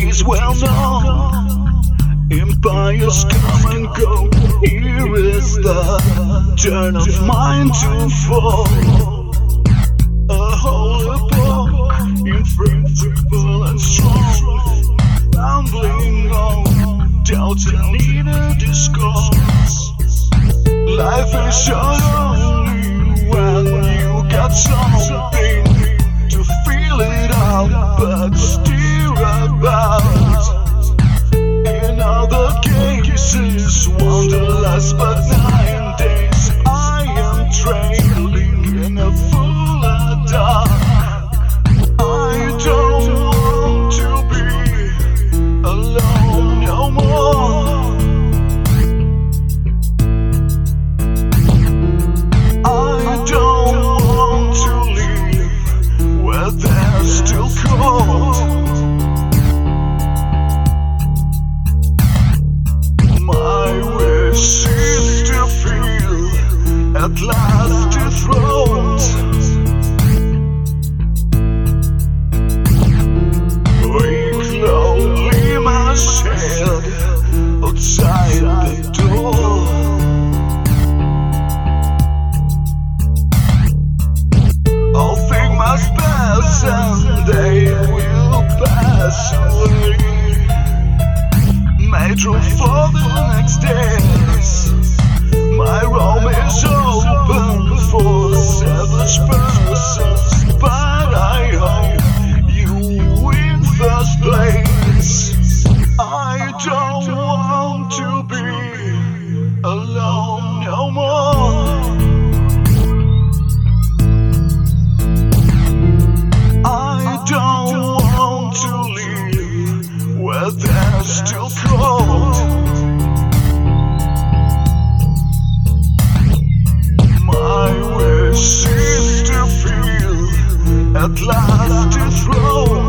is well known. Empires come and go. Here is the turn of mine to fall. A whole epoch, inflexible and strong, rambling on, doubts and needed discourse. Life is short only when you got something to feel it out, but still about. In other cases, wanderlust, but 9 days I am trailing in a fuller dark. I don't want to be alone no more. I don't want to leave where there's still cold. My wish is to feel at last dethroned. Weak, lonely, my shed outside the door. All things must pass and they will pass away. Made room for the next days. My room is open for savage persons, but I hope you in first place. I don't want to be alone no more. I don't want to leave where there's still cold. My wish is to feel at last dethroned.